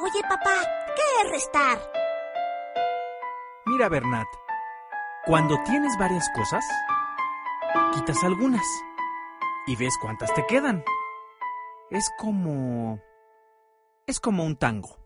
Oye, papá, ¿qué es restar? Mira, Bernat, cuando tienes varias cosas, quitas algunas y ves cuántas te quedan. Es como un tango.